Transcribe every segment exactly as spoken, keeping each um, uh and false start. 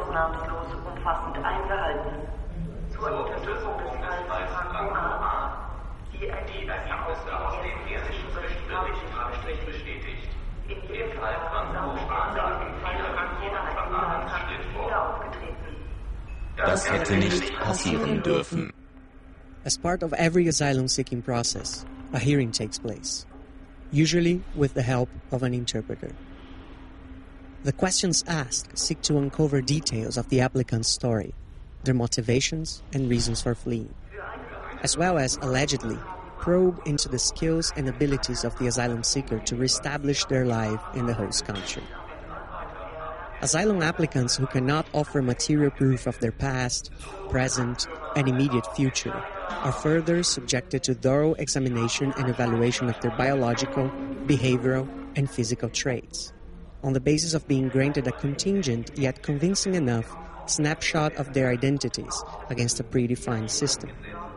ausnahmslos umfassend eingehalten. Zur Untersuchung des Falls Franco A. Die Ergebnisse aus dem ersten Bericht wird bestätigt. In jedem Fall Franco A. lagen viele Raketen Verfahrensschritt vor. Das hätte nicht passieren dürfen. As part of every asylum-seeking process, a hearing takes place, usually with the help of an interpreter. The questions asked seek to uncover details of the applicant's story, their motivations and reasons for fleeing, as well as, allegedly, probe into the skills and abilities of the asylum seeker to reestablish their life in the host country. Asylum applicants who cannot offer material proof of their past, present, and immediate future are further subjected to thorough examination and evaluation of their biological, behavioral, and physical traits, on the basis of being granted a contingent yet convincing enough snapshot of their identities against a predefined system.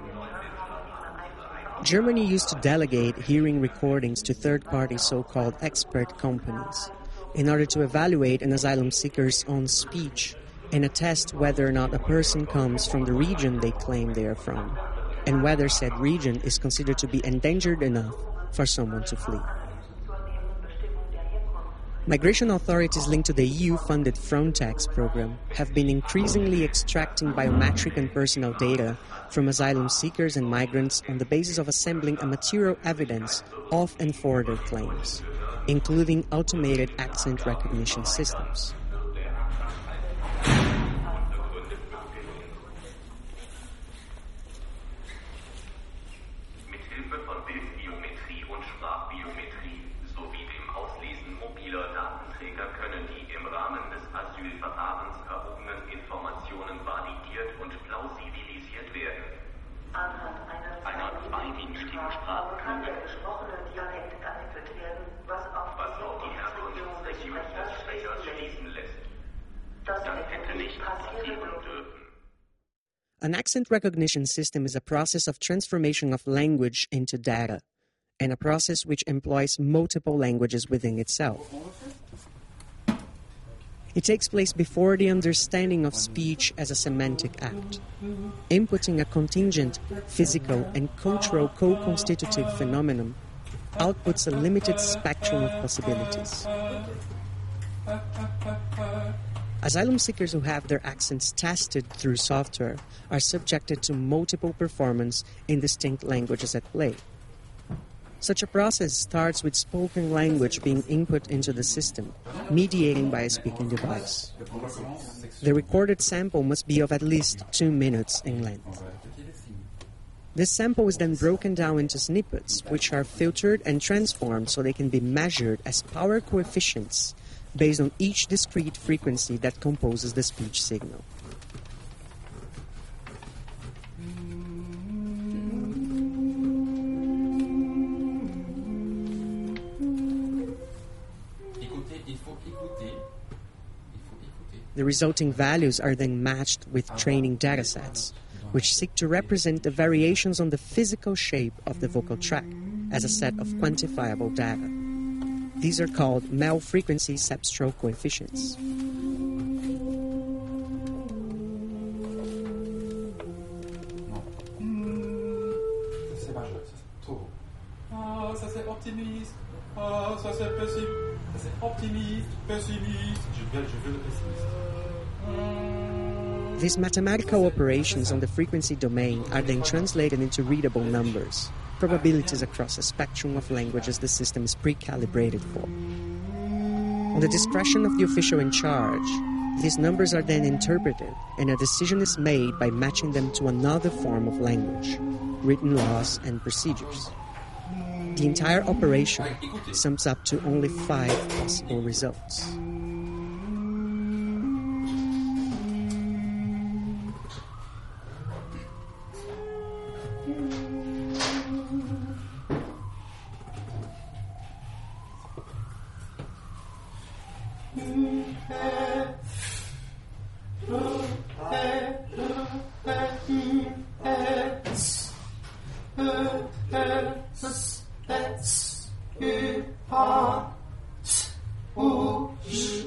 Germany used to delegate hearing recordings to third-party so-called expert companies in order to evaluate an asylum seeker's own speech and attest whether or not a person comes from the region they claim they are from, and whether said region is considered to be endangered enough for someone to flee. Migration authorities linked to the E U-funded Frontex program have been increasingly extracting biometric and personal data from asylum seekers and migrants on the basis of assembling a material evidence of and for their claims, including automated accent recognition systems. An accent recognition system is a process of transformation of language into data, and a process which employs multiple languages within itself. It takes place before the understanding of speech as a semantic act, inputting a contingent, physical, and cultural co-constitutive phenomenon outputs a limited spectrum of possibilities. Asylum seekers who have their accents tested through software are subjected to multiple performance in distinct languages at play. Such a process starts with spoken language being input into the system, mediating by a speaking device. The recorded sample must be of at least two minutes in length. This sample is then broken down into snippets, which are filtered and transformed so they can be measured as power coefficients based on each discrete frequency that composes the speech signal. The resulting values are then matched with training datasets, which seek to represent the variations on the physical shape of the vocal tract as a set of quantifiable data. These are called Mel frequency cepstral coefficients. These mathematical operations on the frequency domain are then translated into readable numbers, probabilities across a spectrum of languages the system is pre-calibrated for. On the discretion of the official in charge, these numbers are then interpreted, and a decision is made by matching them to another form of language, written laws and procedures. The entire operation sums up to only five possible results. U, A, U,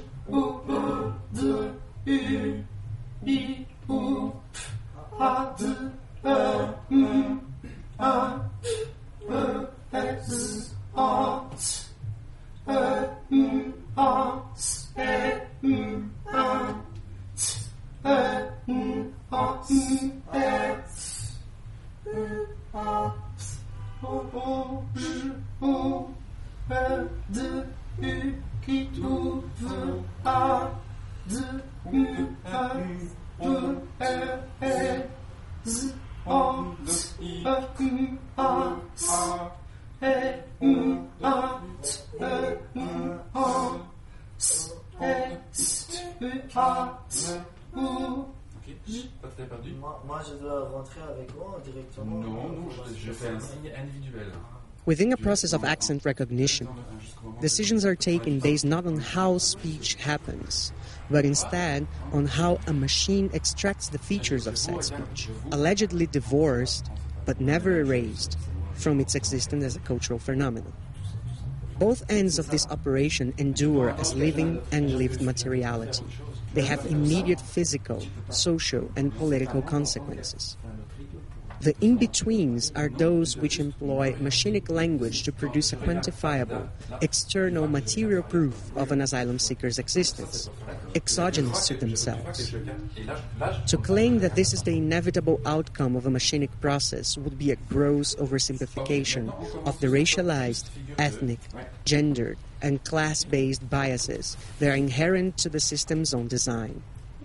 Within a process of accent recognition, decisions are taken based not on how speech happens, but instead on how a machine extracts the features of said speech, allegedly divorced, but never erased, from its existence as a cultural phenomenon. Both ends of this operation endure as living and lived materiality. They have immediate physical, social, and political consequences. The in-betweens are those which employ machinic language to produce a quantifiable, external material proof of an asylum seeker's existence, exogenous to themselves. To claim that this is the inevitable outcome of a machinic process would be a gross oversimplification of the racialized, ethnic, gendered, and class-based biases that are inherent to the system's own design.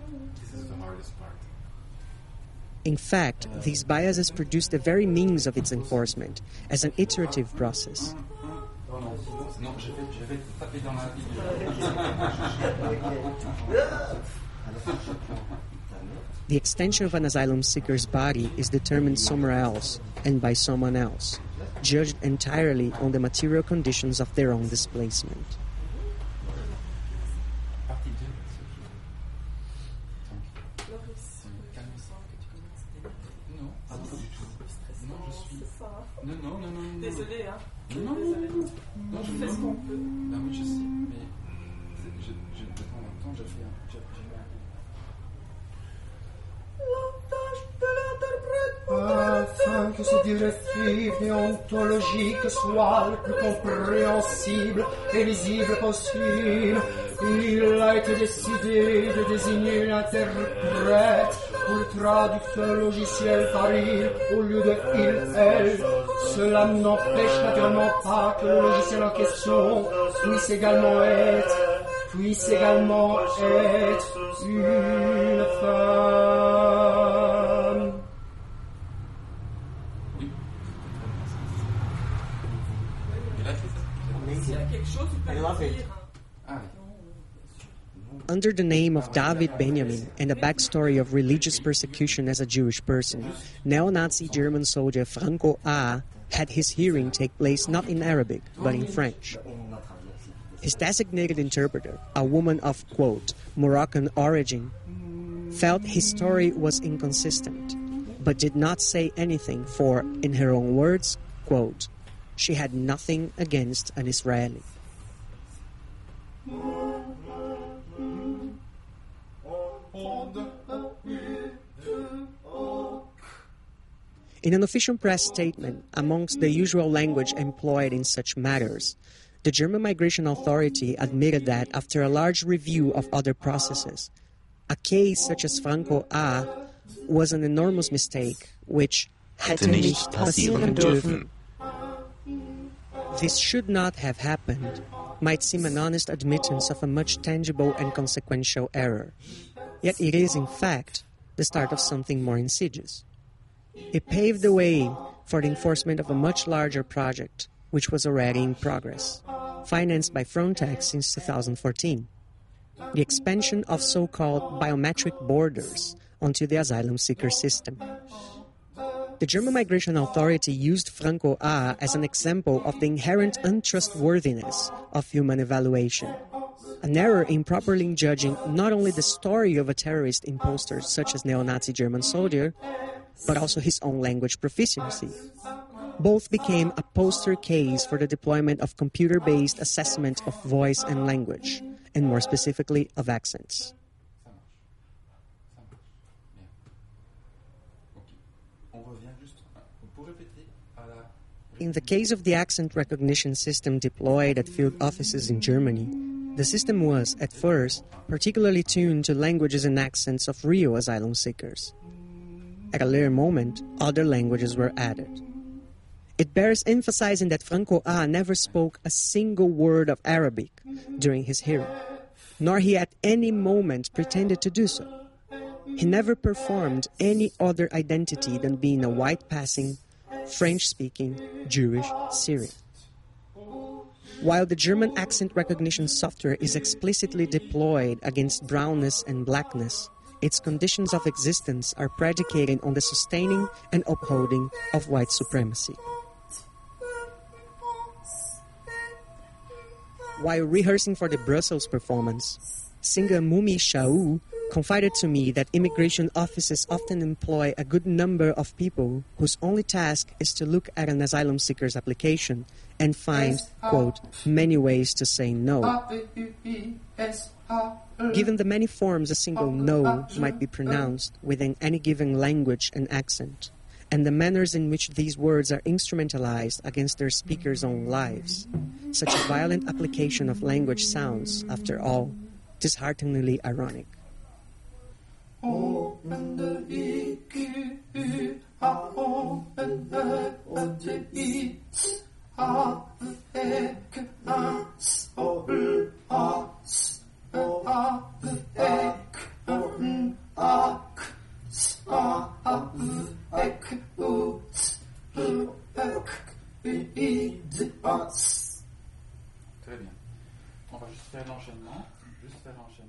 In fact, these biases produce the very means of its enforcement as an iterative process. The extension of an asylum seeker's body is determined somewhere else and by someone else, judged entirely on the material conditions of their own displacement. Non, non, non, non. Désolée, hein. Non, non, non, non. Non, je fais ce qu'on peut. Bah oui, je sais, mais je, je, de temps en temps, je fais un... Je, je mets un... Afin que ce directive déontologique soit le plus compréhensible et lisible possible, il a été décidé de désigner l'interprète ou le traducteur logiciel par il au lieu de il, elle. Cela n'empêche naturellement pas que le logiciel en question puisse également être, puisse également être une femme. Under the name of David Benjamin and a backstory of religious persecution as a Jewish person, neo-Nazi German soldier Franco A. had his hearing take place not in Arabic, but in French. His designated interpreter, a woman of, quote, Moroccan origin, felt his story was inconsistent, but did not say anything for, in her own words, quote, she had nothing against an Israeli. In an official press statement, amongst the usual language employed in such matters, the German Migration Authority admitted that after a large review of other processes, a case such as Franco A. was an enormous mistake, which hätte nicht passieren dürfen. This should not have happened might seem an honest admittance of a much tangible and consequential error. Yet it is, in fact, the start of something more insidious. It paved the way for the enforcement of a much larger project, which was already in progress, financed by Frontex since two thousand fourteen. The expansion of so-called biometric borders onto the asylum seeker system. The German Migration Authority used Franco A. as an example of the inherent untrustworthiness of human evaluation, an error in properly judging not only the story of a terrorist imposter such as neo-Nazi German soldier, but also his own language proficiency. Both became a poster case for the deployment of computer-based assessment of voice and language, and more specifically of accents. on revient juste. Pour répéter à la. In the case of the accent recognition system deployed at field offices in Germany, the system was, at first, particularly tuned to languages and accents of real asylum seekers. At a later moment, other languages were added. It bears emphasizing that Franco A. never spoke a single word of Arabic during his hearing, nor he at any moment pretended to do so. He never performed any other identity than being a white-passing, French-speaking Jewish Syrian. While the German accent recognition software is explicitly deployed against brownness and blackness, its conditions of existence are predicated on the sustaining and upholding of white supremacy. While rehearsing for the Brussels performance, singer Mumi Shaou confided to me that immigration offices often employ a good number of people whose only task is to look at an asylum seeker's application and find, quote, many ways to say no. Given the many forms a single no might be pronounced within any given language and accent, and the manners in which these words are instrumentalized against their speakers' own lives, such a violent application of language sounds, after all, dishearteningly ironic. Très bien. On va juste faire l'enchaînement. Juste faire l'enchaînement.